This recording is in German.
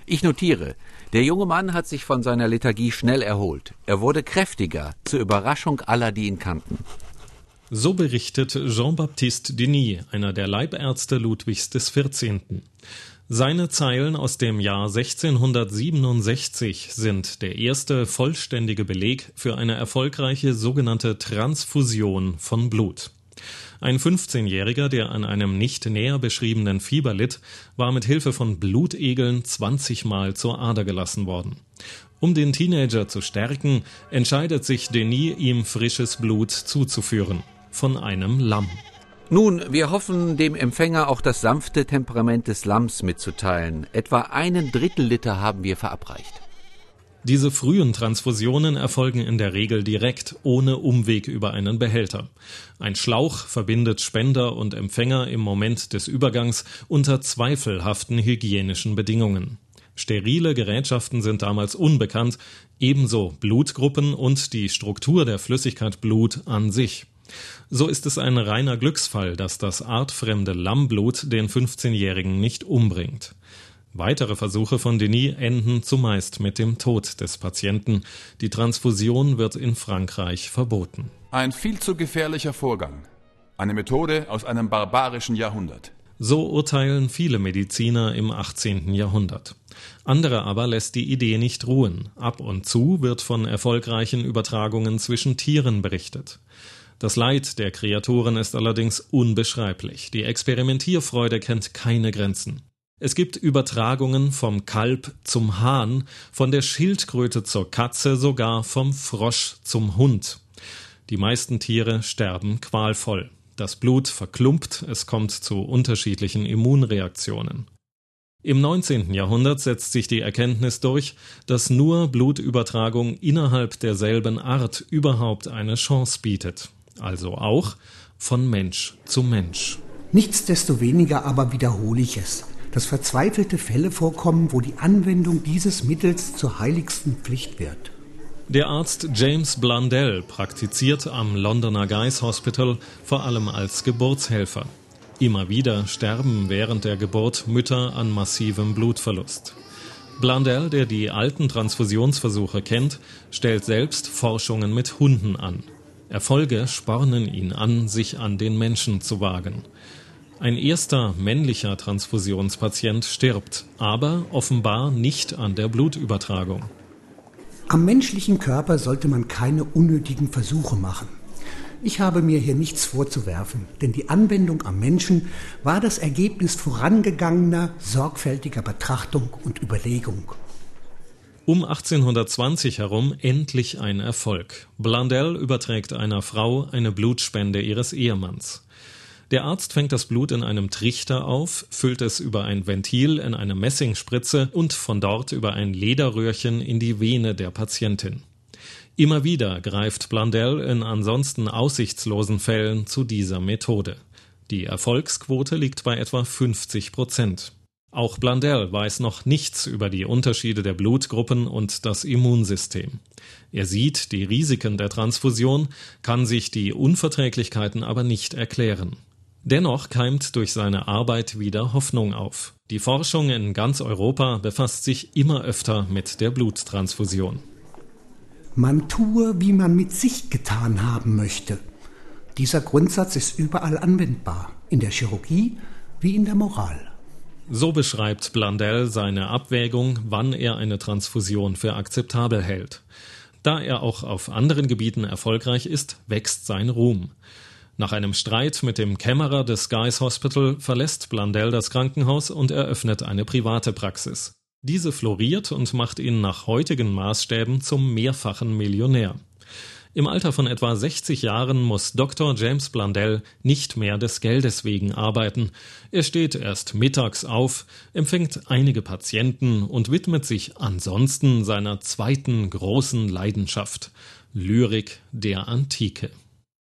Ich notiere, der junge Mann hat sich von seiner Lethargie schnell erholt. Er wurde kräftiger, zur Überraschung aller, die ihn kannten. So berichtet Jean-Baptiste Denis, einer der Leibärzte Ludwigs XIV. Seine Zeilen aus dem Jahr 1667 sind der erste vollständige Beleg für eine erfolgreiche sogenannte Transfusion von Blut. Ein 15-Jähriger, der an einem nicht näher beschriebenen Fieber litt, war mit Hilfe von Blutegeln 20 Mal zur Ader gelassen worden. Um den Teenager zu stärken, entscheidet sich Denis, ihm frisches Blut zuzuführen. Von einem Lamm. Nun, wir hoffen, dem Empfänger auch das sanfte Temperament des Lamms mitzuteilen. Etwa 1/3 Liter haben wir verabreicht. Diese frühen Transfusionen erfolgen in der Regel direkt, ohne Umweg über einen Behälter. Ein Schlauch verbindet Spender und Empfänger im Moment des Übergangs unter zweifelhaften hygienischen Bedingungen. Sterile Gerätschaften sind damals unbekannt, ebenso Blutgruppen und die Struktur der Flüssigkeit Blut an sich. So ist es ein reiner Glücksfall, dass das artfremde Lammblut den 15-Jährigen nicht umbringt. Weitere Versuche von Denis enden zumeist mit dem Tod des Patienten. Die Transfusion wird in Frankreich verboten. Ein viel zu gefährlicher Vorgang. Eine Methode aus einem barbarischen Jahrhundert. So urteilen viele Mediziner im 18. Jahrhundert. Andere aber lässt die Idee nicht ruhen. Ab und zu wird von erfolgreichen Übertragungen zwischen Tieren berichtet. Das Leid der Kreaturen ist allerdings unbeschreiblich. Die Experimentierfreude kennt keine Grenzen. Es gibt Übertragungen vom Kalb zum Hahn, von der Schildkröte zur Katze, sogar vom Frosch zum Hund. Die meisten Tiere sterben qualvoll. Das Blut verklumpt, es kommt zu unterschiedlichen Immunreaktionen. Im 19. Jahrhundert setzt sich die Erkenntnis durch, dass nur Blutübertragung innerhalb derselben Art überhaupt eine Chance bietet. Also auch von Mensch zu Mensch. Nichtsdestoweniger aber wiederhole ich es, dass verzweifelte Fälle vorkommen, wo die Anwendung dieses Mittels zur heiligsten Pflicht wird. Der Arzt James Blundell praktiziert am Londoner Guy's Hospital vor allem als Geburtshelfer. Immer wieder sterben während der Geburt Mütter an massivem Blutverlust. Blundell, der die alten Transfusionsversuche kennt, stellt selbst Forschungen mit Hunden an. Erfolge spornen ihn an, sich an den Menschen zu wagen. Ein erster männlicher Transfusionspatient stirbt, aber offenbar nicht an der Blutübertragung. Am menschlichen Körper sollte man keine unnötigen Versuche machen. Ich habe mir hier nichts vorzuwerfen, denn die Anwendung am Menschen war das Ergebnis vorangegangener, sorgfältiger Betrachtung und Überlegung. Um 1820 herum endlich ein Erfolg. Blundell überträgt einer Frau eine Blutspende ihres Ehemanns. Der Arzt fängt das Blut in einem Trichter auf, füllt es über ein Ventil in eine Messingspritze und von dort über ein Lederröhrchen in die Vene der Patientin. Immer wieder greift Blundell in ansonsten aussichtslosen Fällen zu dieser Methode. Die Erfolgsquote liegt bei etwa 50%. Auch Blundell weiß noch nichts über die Unterschiede der Blutgruppen und das Immunsystem. Er sieht die Risiken der Transfusion, kann sich die Unverträglichkeiten aber nicht erklären. Dennoch keimt durch seine Arbeit wieder Hoffnung auf. Die Forschung in ganz Europa befasst sich immer öfter mit der Bluttransfusion. Man tue, wie man mit sich getan haben möchte. Dieser Grundsatz ist überall anwendbar, in der Chirurgie wie in der Moral. So beschreibt Blundell seine Abwägung, wann er eine Transfusion für akzeptabel hält. Da er auch auf anderen Gebieten erfolgreich ist, wächst sein Ruhm. Nach einem Streit mit dem Kämmerer des Guy's Hospital verlässt Blundell das Krankenhaus und eröffnet eine private Praxis. Diese floriert und macht ihn nach heutigen Maßstäben zum mehrfachen Millionär. Im Alter von etwa 60 Jahren muss Dr. James Blundell nicht mehr des Geldes wegen arbeiten. Er steht erst mittags auf, empfängt einige Patienten und widmet sich ansonsten seiner zweiten großen Leidenschaft, Lyrik der Antike.